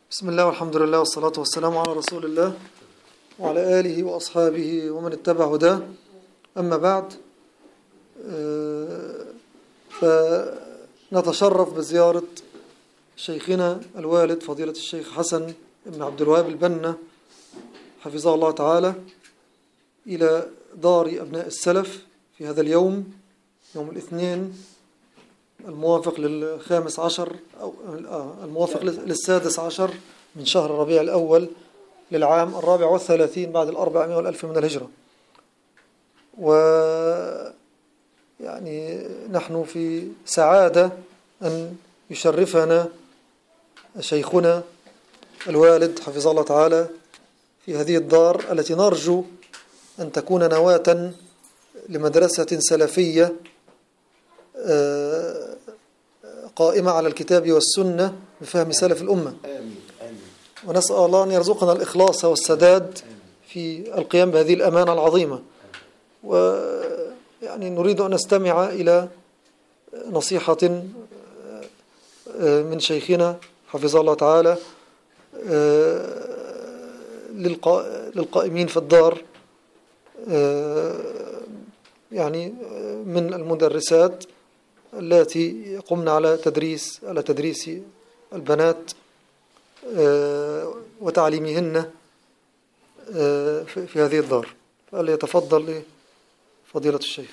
بسم الله والحمد لله والصلاة والسلام على رسول الله وعلى آله وأصحابه ومن اتبع هداه. أما بعد، فنتشرف بزيارة شيخنا الوالد فضيلة الشيخ حسن بن عبد الوهاب البنا حفظه الله تعالى إلى دار أبناء السلف في هذا اليوم، يوم الاثنين الموافق للخامس عشر أو الموافق للسادس عشر من شهر ربيع الأول للعام 34 بعد 400 والألف من الهجرة. ويعني نحن في سعادة أن يشرفنا شيخنا الوالد حفظه الله تعالى في هذه الدار التي نرجو أن تكون نواة لمدرسة سلفية قائمة على الكتاب والسنة بفهم سلف الأمة. ونسأل الله أن يرزقنا الإخلاص والسداد في القيام بهذه الأمانة العظيمة. ويعني نريد أن نستمع إلى نصيحة من شيخنا حفظه الله تعالى للقائمين في الدار، يعني من المدرسات التي يقومن على تدريس البنات وتعليمهن في هذه الدار. فليتفضل فضيلة الشيخ.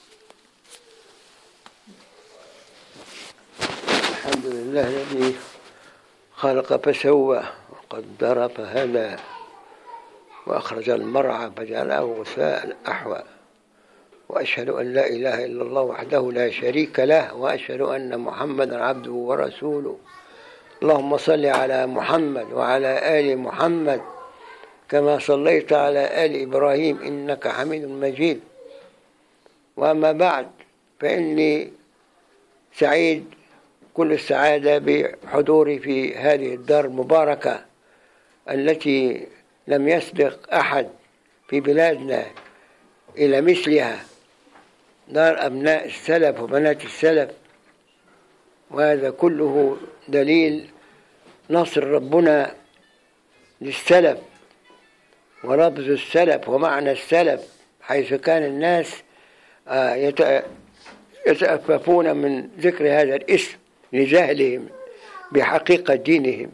الحمد لله الذي خلق فسوى وقدر فهدى وأخرج المرعى فجعله غثاء أحوى، وأشهد أن لا إله إلا الله وحده لا شريك له، وأشهد أن محمدا عبده ورسوله. اللهم صل على محمد وعلى آل محمد كما صليت على آل إبراهيم إنك حميد مجيد. وأما بعد، فإني سعيد كل السعادة بحضوري في هذه الدار المباركة التي لم يسبق أحد في بلادنا إلى مثلها، دار أبناء السلف وبنات السلف. وهذا كله دليل نصر ربنا للسلف ولفظ السلف ومعنى السلف، حيث كان الناس يتأففون من ذكر هذا الاسم لجهلهم بحقيقة دينهم.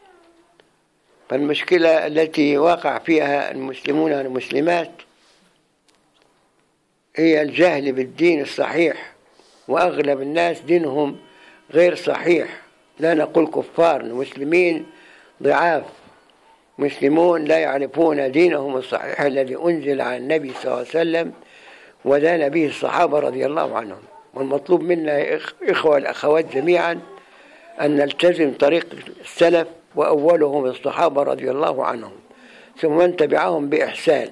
فالمشكلة التي وقع فيها المسلمون والمسلمات هي الجهل بالدين الصحيح، وأغلب الناس دينهم غير صحيح. لا نقول كفار، المسلمين ضعاف، مسلمون لا يعرفون دينهم الصحيح الذي أنزل على النبي صلى الله عليه وسلم ودان به الصحابة رضي الله عنهم. والمطلوب منا إخوة والأخوات جميعا أن نلتزم طريق السلف، وأولهم الصحابة رضي الله عنهم، ثم من تبعهم بإحسان.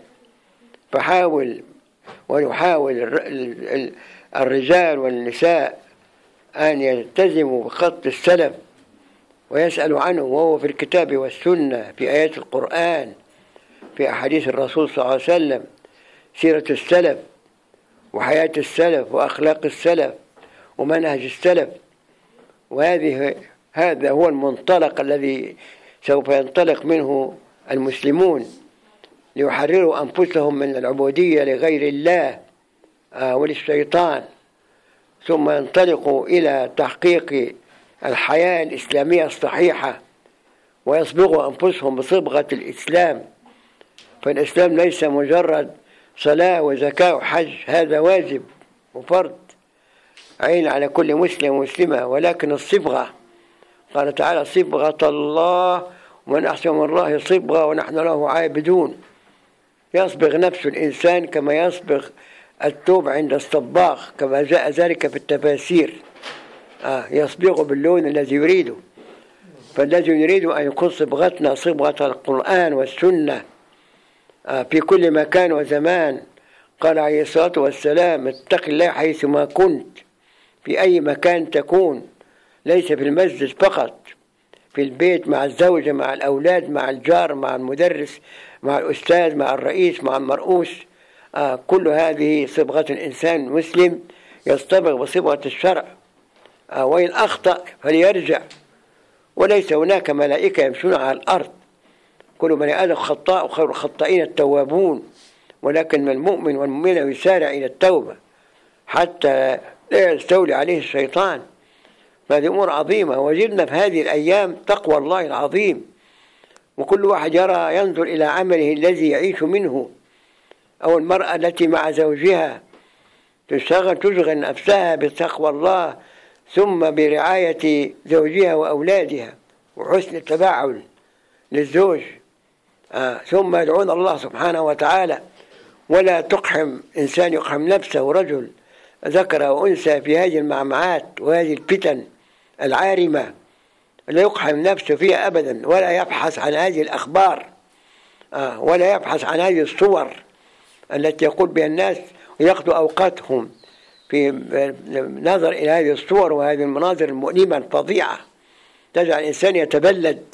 ويحاول الرجال والنساء أن يلتزموا بخط السلف ويسألوا عنه، وهو في الكتاب والسنة، في آيات القرآن، في أحاديث الرسول صلى الله عليه وسلم، سيرة السلف وحياة السلف وأخلاق السلف ومنهج السلف. هذا هو المنطلق الذي سوف ينطلق منه المسلمون ليحرروا أنفسهم من العبودية لغير الله وللشيطان، ثم ينطلقوا إلى تحقيق الحياة الإسلامية الصحيحة ويصبغوا أنفسهم بصبغة الإسلام. فالإسلام ليس مجرد صلاة وزكاة وحج، هذا واجب وفرض عين على كل مسلم ومسلمة، ولكن الصبغة، قال تعالى: صبغة الله ومن أحسن من الله صبغة ونحن له عابدون. يصبغ نفس الإنسان كما يصبغ الثوب عند الصباغ، كما جاء ذلك في التفاسير. يصبغ باللون الذي يريده. فالذي يريد أن يكون صبغتنا صبغة القرآن والسنة في كل مكان وزمان. قال عليه الصلاة والسلام: اتق الله حيثما كنت، في أي مكان تكون، ليس في المسجد فقط، في البيت، مع الزوجة، مع الأولاد، مع الجار، مع المدرس، مع الأستاذ، مع الرئيس، مع المرؤوس. كل هذه صبغة الإنسان المسلم يصطبغ بصبغة الشرع. وإن أخطأ فليرجع وليس هناك ملائكة يمشون على الأرض، كل بني آدم خطاء وخير الخطائين التوابون، ولكن المؤمن والمؤمنة يسارع إلى التوبة حتى لا يستولي عليه الشيطان. فهذه أمور عظيمة، وجدنا في هذه الأيام تقوى الله العظيم، وكل واحد ينظر إلى عمله الذي يعيش منه، أو المرأة التي مع زوجها تشغل نفسها بتقوى الله، ثم برعاية زوجها وأولادها وحسن التباعل للزوج، ثم يدعون الله سبحانه وتعالى. ولا تقحم إنسان يقحم نفسه، رجل ذكر وأنثى، في هذه المعمعات وهذه الفتن العارمة لا يقحم نفسه فيها أبدا، ولا يبحث عن هذه الأخبار، ولا يبحث عن هذه الصور التي يقول بها الناس، ويقضوا أوقاتهم في نظر إلى هذه الصور وهذه المناظر المؤلمة الفظيعة، تجعل الإنسان يتبلد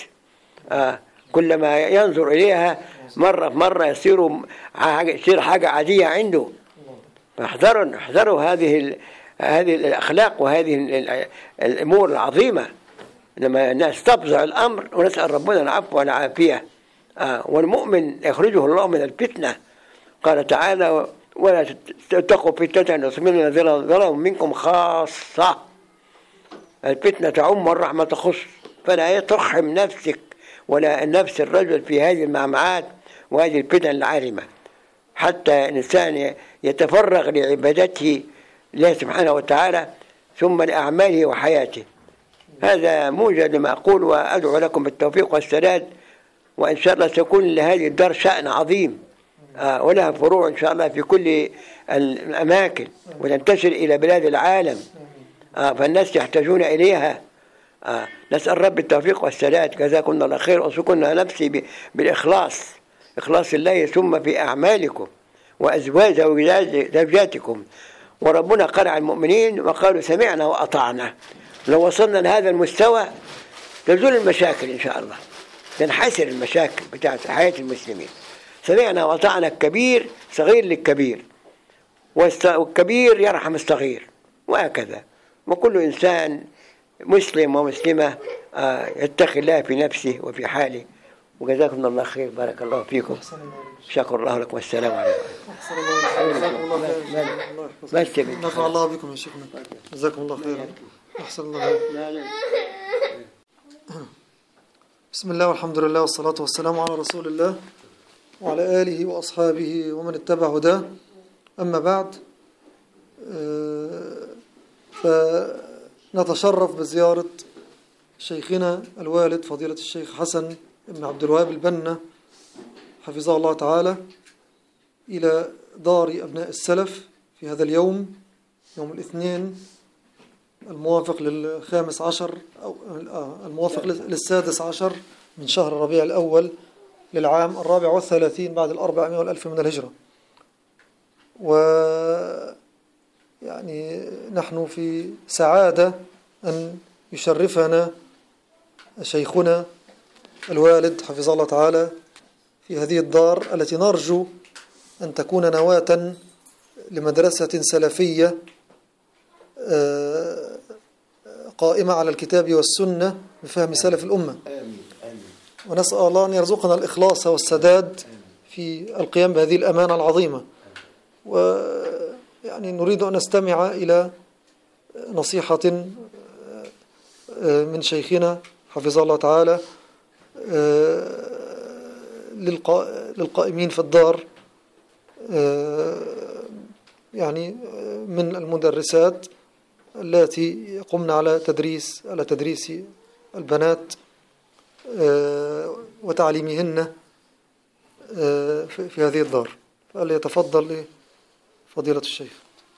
كلما ينظر إليها مرة في مرة يصير حاجة عادية عنده. فاحذروا هذه الأخلاق وهذه الأمور العظيمة، لما الناس تفظع الأمر، ونسأل ربنا العفو والعافية. والمؤمن يخرجه الله من الفتنة، قال تعالى: ولا تتقوا فتنة يصيبن الذين ظلموا منكم خاصة. الفتنة تعم والرحمة تخص، فلا تقحم نفسك ولا نفس الرجل في هذه المعمعات وهذه الفتن العارمة، حتى الإنسان يتفرغ لعبادته الله سبحانه وتعالى، ثم لأعماله وحياته. هذا موجد لما أقول، وأدعو لكم بالتوفيق والسداد، وإن شاء الله سيكون لهذه الدار شأن عظيم، ولها فروع إن شاء الله في كل الأماكن، وتنتشر إلى بلاد العالم، فالناس يحتاجون إليها. نسأل رب التوفيق والسداد. جزاكم الله خير. أوصيكم نفسي بالإخلاص، إخلاص الله ثم في أعمالكم وأزواج زوجاتكم. وربنا قال عن المؤمنين وقالوا سمعنا وأطعنا. لو وصلنا لهذا المستوى تزول المشاكل إن شاء الله، تنحسر المشاكل بتاعت حياة المسلمين. سمعنا وأطعنا، الكبير صغير للكبير، والكبير يرحم الصغير، وهكذا. وكل إنسان مسلم ومسلمة يتقي الله في نفسه وفي حاله. وجزاكم الله خير، بارك الله فيكم، شكر الله لكم، والسلام عليكم. بس نفع الله بكم يا شيخنا، جزاكم الله خيرا، أحسن الله. بسم الله والحمد لله والصلاة والسلام على رسول الله وعلى آله وأصحابه ومن اتبع هداه. أما بعد، فنتشرف بزيارة شيخنا الوالد فضيلة الشيخ حسن بن عبد الوهاب البنا حفظه الله تعالى إلى دار أبناء السلف في هذا اليوم، يوم الاثنين الموافق لل15 أو الموافق لل16 من شهر ربيع الأول للعام 34 بعد 400 من الهجرة. ويعني نحن في سعادة أن يشرفنا شيخنا الوالد حفظه الله تعالى في هذه الدار التي نرجو أن تكون نواة لمدرسة سلفية قائمة على الكتاب والسنة بفهم سلف الأمة. ونسأل الله أن يرزقنا الإخلاص والسداد في القيام بهذه الأمانة العظيمة. ويعني نريد أن نستمع إلى نصيحة من شيخنا حفظه الله تعالى للقائمين في الدار، يعني من المدرسات التي يقومن على تدريس البنات وتعليمهن في هذه الدار. فليتفضل فضيلة الشيخ.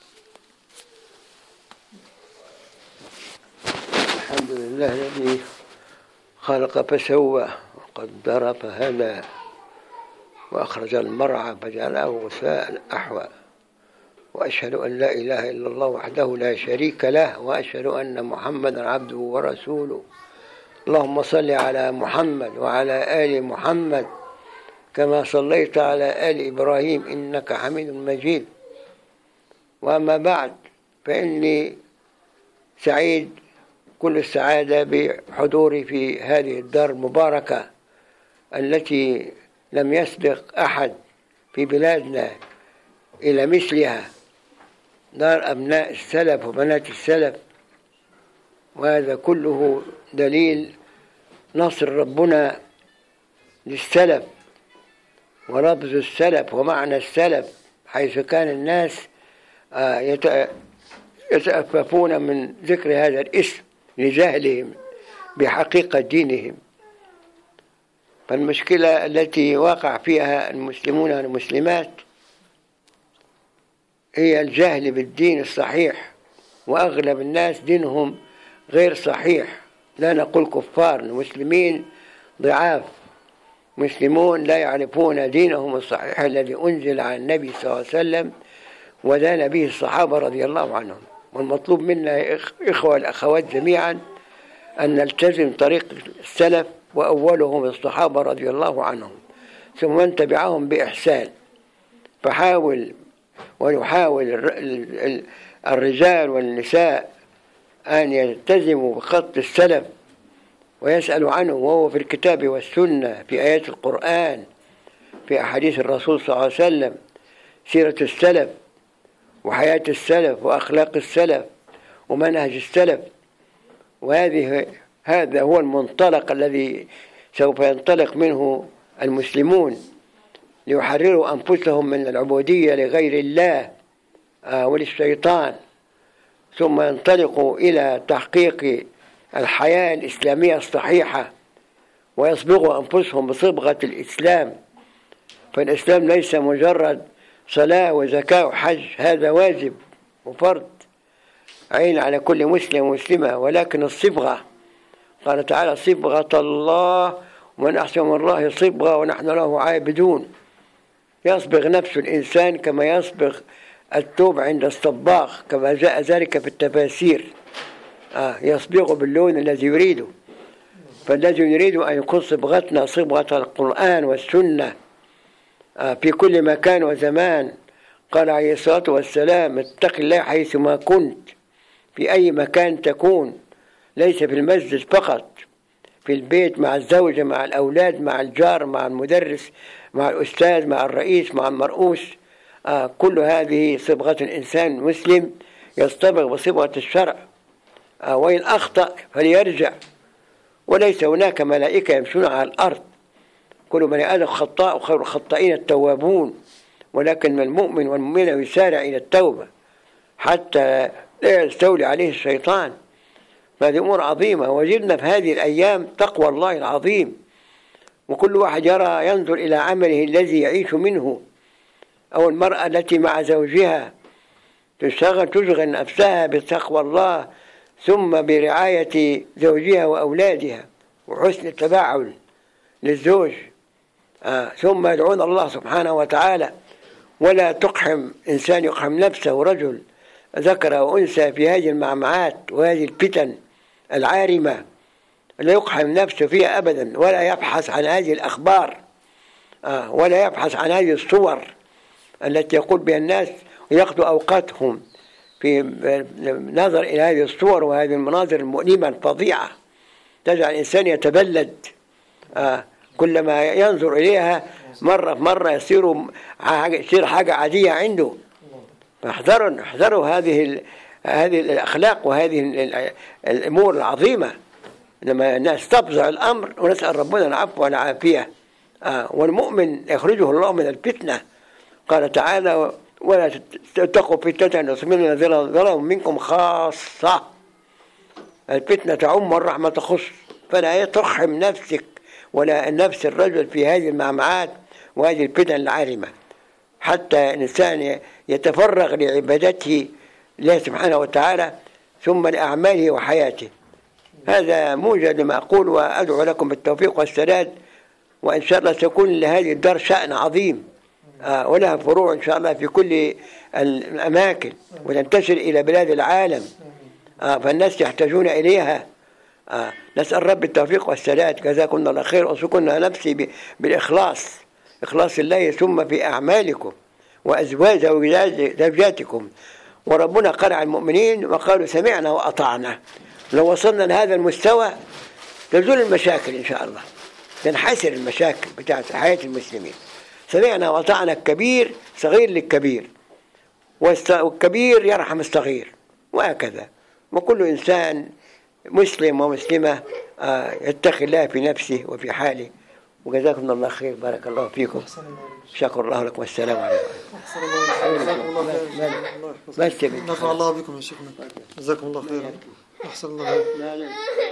الحمد لله الذي خلق فسوى وقدر فهدى وأخرج المرعى فجعله غثاء أحوى، وأشهد أن لا إله إلا الله وحده لا شريك له، وأشهد أن محمدا عبده ورسوله. اللهم صل على محمد وعلى آل محمد كما صليت على آل إبراهيم إنك حميد مجيد. وأما بعد، فإني سعيد كل السعادة بحضوري في هذه الدار المباركة التي لم يسبق أحد في بلادنا إلى مثلها، دار أبناء السلف وبنات السلف. وهذا كله دليل نصر ربنا للسلف ولفظ السلف ومعنى السلف، حيث كان الناس يتأففون من ذكر هذا الاسم لجهلهم بحقيقة دينهم. فالمشكلة التي وقع فيها المسلمون والمسلمات هي الجهل بالدين الصحيح، وأغلب الناس دينهم غير صحيح. لا نقول كفار، المسلمين ضعاف، مسلمون لا يعرفون دينهم الصحيح الذي أنزل على النبي صلى الله عليه وسلم ودان به الصحابة رضي الله عنهم. والمطلوب منا يا إخوة الأخوات جميعا أن نلتزم طريق السلف، وأولهم الصحابة رضي الله عنهم، ثم من تبعهم بإحسان. فحاول ويحاول الرجال والنساء أن يلتزموا بخط السلف ويسألوا عنه، وهو في الكتاب والسنة، في آيات القرآن، في أحاديث الرسول صلى الله عليه وسلم، سيرة السلف وحياة السلف وأخلاق السلف ومنهج السلف. هذا هو المنطلق الذي سوف ينطلق منه المسلمون ليحرروا أنفسهم من العبودية لغير الله وللشيطان، ثم ينطلقوا إلى تحقيق الحياة الإسلامية الصحيحة ويصبغوا أنفسهم بصبغة الإسلام. فالإسلام ليس مجرد صلاة وزكاة وحج، هذا واجب وفرض عين على كل مسلم ومسلمة، ولكن الصبغة، قال تعالى: صبغة الله ومن أحسن من الله صبغة ونحن له عابدون. يصبغ نفس الإنسان كما يصبغ الثوب عند الصباغ، كما جاء ذلك في التفاسير. يصبغ باللون الذي يريده. فالذي نريد أن يكون صبغتنا صبغة القرآن والسنة في كل مكان وزمان. قال عليه الصلاة والسلام: اتق الله حيثما كنت، في أي مكان تكون، ليس في المسجد فقط، في البيت، مع الزوجة، مع الأولاد، مع الجار، مع المدرس، مع الأستاذ، مع الرئيس، مع المرؤوس. كل هذه صبغة الإنسان المسلم يصطبغ بصبغة الشرع، وإن أخطأ فليرجع، وليس هناك ملائكة يمشون على الأرض، كل بني آدم خطاء وخير الخطائين التوابون، ولكن المؤمن والمؤمنة يسارع إلى التوبة حتى لا يستولي عليه الشيطان. فهذه أمور عظيمة، وجدنا في هذه الأيام تقوى الله العظيم، وكل واحد ينظر إلى عمله الذي يعيش منه، أو المرأة التي مع زوجها تشغل نفسها بتقوى الله، ثم برعاية زوجها وأولادها وحسن التباعل للزوج، ثم يدعون الله سبحانه وتعالى. ولا تقحم إنسان يقحم نفسه، رجل ذكر وأنثى، في هذه المعمعات وهذه الفتن العارمة، لا يقحم نفسه فيها أبدا، ولا يبحث عن هذه الأخبار، ولا يبحث عن هذه الصور التي يقول بها الناس، ويقضوا أوقاتهم في نظر إلى هذه الصور وهذه المناظر المؤلمة الفظيعة، تجعل الإنسان يتبلد. كلما ينظر إليها مرة في مرة يصير حاجة عادية عنده. فاحذروا هذه الأخلاق وهذه الأمور العظيمة، لما الناس تفزع الأمر، ونسأل ربنا العفو والعافية. والمؤمن يخرجه الله من الفتنة. قال تعالى: ولا تتقوا فتنة يصيبن الذين ظلموا منكم خاصة. الفتنة تعم والرحمة تخص، فلا تقحم نفسك ولا نفس الرجل في هذه المعمعات وهذه الفتن العارمة، حتى الإنسان يتفرغ لعبادته الله سبحانه وتعالى، ثم لأعماله وحياته. هذا موجد لما أقول، وأدعو لكم بالتوفيق والسداد، وإن شاء الله سيكون لهذه الدار شأن عظيم، ولها فروع إن شاء الله في كل الأماكن، وتنتشر إلى بلاد العالم، فالناس يحتاجون إليها. نسأل رب التوفيق والسداد. جزاكم الله خير. أوصيكم نفسي بالإخلاص، إخلاص الله ثم في أعمالكم وأزواج زوجاتكم. وربنا قال على المؤمنين وقالوا سمعنا وأطعنا، لو وصلنا لهذا المستوى تزول المشاكل إن شاء الله، تنحسر المشاكل بتاعت حياة المسلمين. سمعنا وأطعنا الكبير صغير للكبير، والكبير يرحم الصغير، وهكذا. وكل إنسان مسلم ومسلمة يتقي الله في نفسه وفي حاله. وجزاكم الله خير، بارك الله فيكم، شكر الله لكم، والسلام عليكم. نفع الله بكم يا شيخنا، جزاكم الله خيرا، أحسن الله.